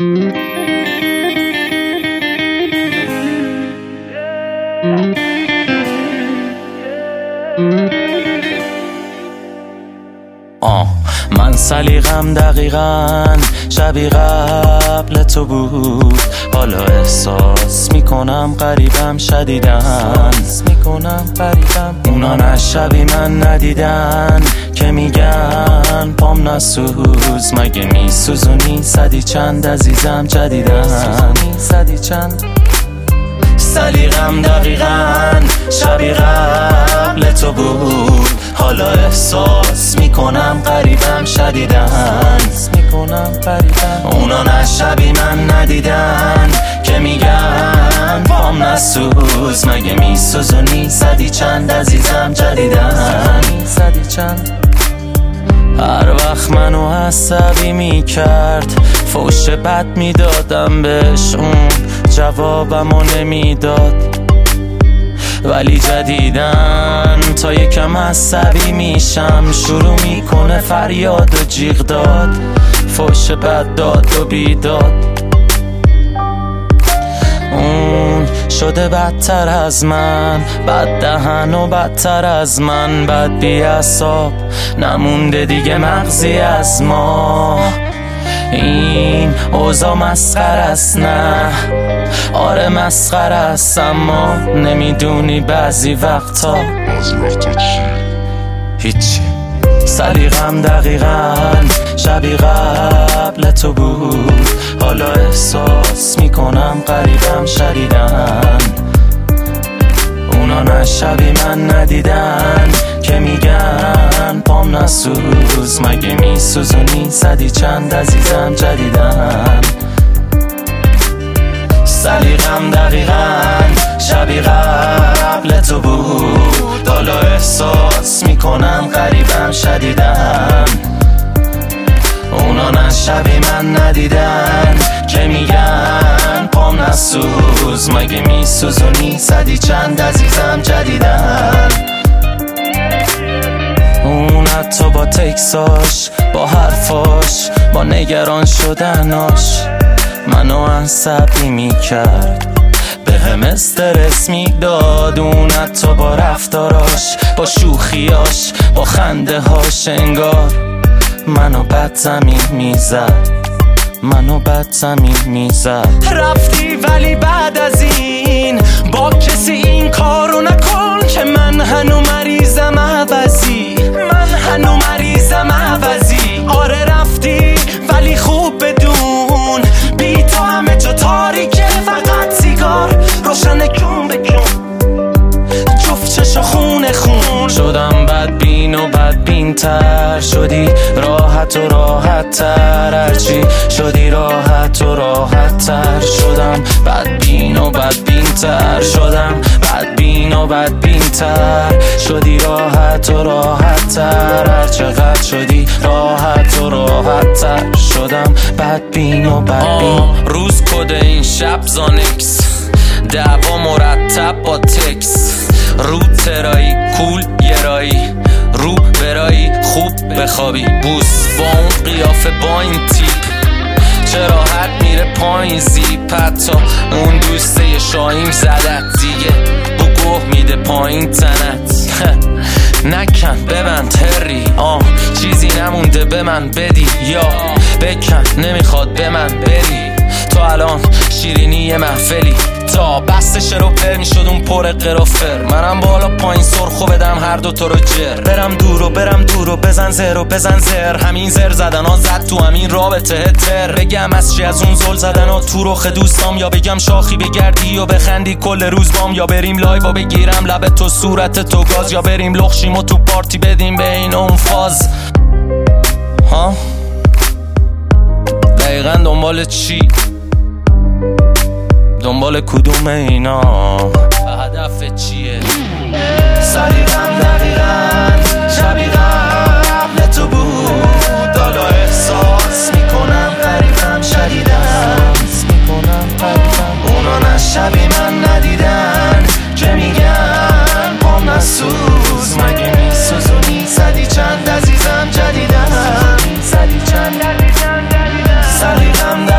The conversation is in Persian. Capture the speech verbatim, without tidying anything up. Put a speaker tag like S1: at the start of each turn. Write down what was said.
S1: آه من سلیقم دقیقاً شبیه قبل تو بود، حالا احساس میکنم قریبم شدیدن میکنم قریبم اونا نه شبیه من ندیدن که میگن پام نسوز، مگه میسوزونی صدی چند عزیزم جدیدن صدی چند سلیقم دقیقاً شبیه قبل تو بود، حالا احساس میکنم قریبم شدیدن میکنم قریبم اونا نه شبیه من ندیدن که میگن پام نسوز، مگه میسوزونی صدی چند عزیزم جدیدن صدی چند هر وقت منو عصبی میکرد فوش بد میدادم بهش، اون جوابمو نمیداد، ولی جدیدن تا یکم عصبی میشم شروع میکنه فریاد و جیغ داد، فوش بد داد و بیداد، اون شده بدتر از من، بد دهن و بدتر از من، بد بی اعصاب نمونده دیگه مغزی از ما، این اوضاع مسخره است نه آره مسخره است، اما نمیدونی بعضی وقتا
S2: بعضی وقتا چی؟
S1: هیچی سلیقم دقیقاً شبیه قبل تو بود، حالا احساس میکنم قریبم شدیدن اونا نه شبیه من ندیدن که میگن پام نسوز، مگه میسوزونی صدی چند عزیزم جدیدن سلیقم دقیقاً شبیه قبل تو بود، حالا احساس میکنم قریبم شدیدن اونا نه شبیه من ندیدن که میگن پام نسوز، مگه میسوزونی صدی چند عزیزم جدیدن اون حتی با تکساش با حرفاش با نگران شدناش منو عصبی میکرد، به هم استرس میداد، اون حتی با رفتاراش با شوخیاش با خنده هاش انگار منو بد زمین میزد منو بد زمین میزد رفتی ولی بعد از این با کسی این کارو نکن که من هنو مریضم عوضی من هنو مریضم عوضی آره رفتی ولی خوب بدون بی تو همه جا تاریکه، فقط سیگار روشن کون بکن جفت چشا خونه خون شدم بدبین و بدبین تر شدی، راحت و راحت تر هرچی شدی راحت و راحت تر شدم، بدبین و بدبین تر شدم، بدبین و بدبین تر شدی، راحت و راحت تر هر چقدر شدی راحت و راحت تر شدم، بدبین و بدبین
S3: روز کد این شب زانکس دعوا مرتب با تکس رو ترایی کول گرایی رو برایی خوب بخوابی بوس با اون قیافه با این تیپ چرا حد میره پایین زیپ، حتی اون دوسته شاهیم زدت دیگه بو گوه میده پایین تنت نکن ببند هری آه چیزی نمونده به من بدی یا بکن نمیخواد به من بری، تو الان شیرینی محفلی تا بستش رو پر میشد اون پر قرافر، منم بالا پایین سرخو بدم هر دو تو رو جر، برم دور و برم دور و بزن زر و بزن زر، همین زر زدن ها زد تو همین رابطه تر، بگم از چی از اون زل زدن ها تو رخ دوستام، یا بگم شاخی بگردی و بخندی کل روز بام، یا بریم لایو و بگیرم لب تو صورت تو گاز، یا بریم لخشیم و تو پارتی بدیم به این اون فاز ها دقیقا دنبال چی؟ دنبال کدوم اینا و هدف چیه؟
S1: سلیقم دقیقاً شبیه قبل تو بود، حالا احساس میکنم قریبم شدیدن اونا نه شبیه من ندیدن که میگن پام نسوز، مگه میسوزونی صدی چند عزیزم جدیدن سلیقم